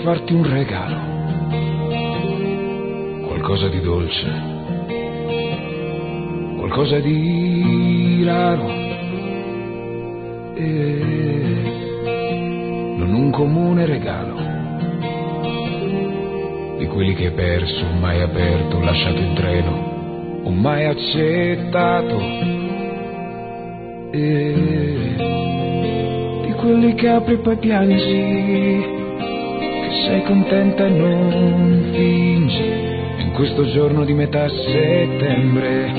farti un regalo, qualcosa di dolce, qualcosa di raro, e non un comune regalo, di quelli che hai perso, mai aperto, lasciato in treno, o mai accettato, e di quelli che apri e poi piangi, che sei contenta e non fingi. E in questo giorno di metà settembre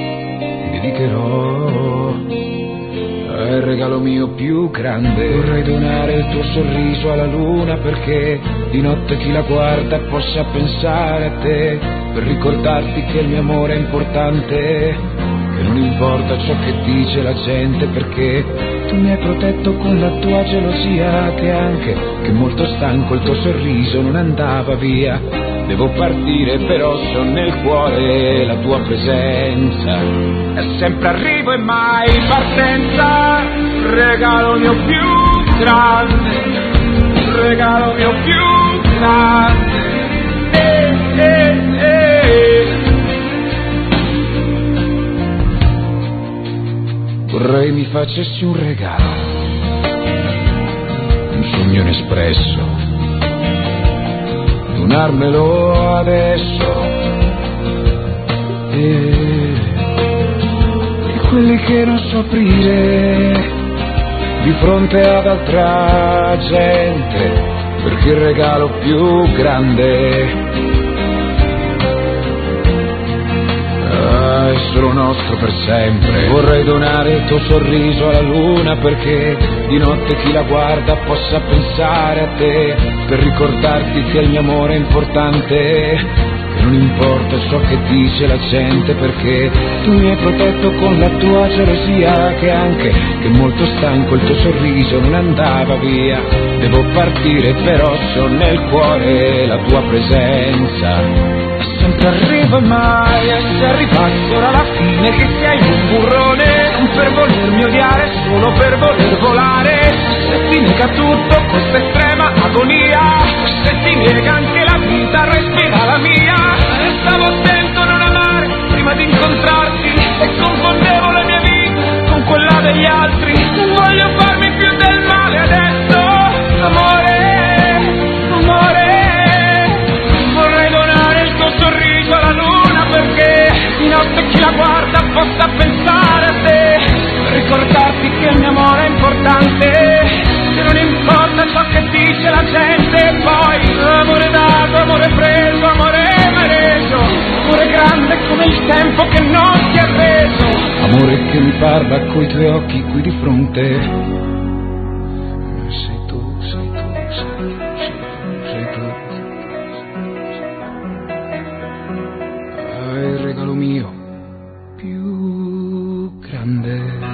dedicherò il regalo mio più grande. Vorrei donare il tuo sorriso alla luna, perché di notte chi la guarda possa pensare a te, per ricordarti che il mio amore è importante, che non importa ciò che dice la gente, perché tu mi hai protetto con la tua gelosia, che molto stanco il tuo sorriso non andava via. Devo partire però so nel cuore la tua presenza, è sempre arrivo e mai partenza. Regalo mio più grande, regalo mio più grande, Vorrei mi facessi un regalo, un sogno inespresso, donarmelo adesso, e quelli che non so aprire di fronte ad altra gente, perché il regalo più grande è solo nostro per sempre. Vorrei donare il tuo sorriso alla luna, perché di notte chi la guarda possa pensare a te, per ricordarti che il mio amore è importante, che non importa ciò che dice la gente, perché tu mi hai protetto con la tua gelosia, che molto stanco il tuo sorriso non andava via. Devo partire però so nel cuore la tua presenza, sempre arrivo e mai essere arrivato ora alla fine, che sei un burrone, non per volermi odiare, solo per voler volare. Se ti nega tutto questa estrema agonia, se ti nega anche la vita, respira la mia. Stavo attento a non amare prima di incontrarti, e confondevo la mia vita con quella degli altri. Non voglio farmi più del male adesso, amore, amore. Vorrei donare il tuo sorriso alla luna, perché di notte chi la guarda possa pensare a te, per ricordarti che il mio amore è importante, che non importa ciò che dice la gente. Poi amore dato, amore preso, amore mereso, amore grande come il tempo che non ti ha reso, amore che mi parla coi tuoi occhi qui di fronte. Sei tu, sei tu, sei tu, sei tu, sei tu. Il regalo mio più grande.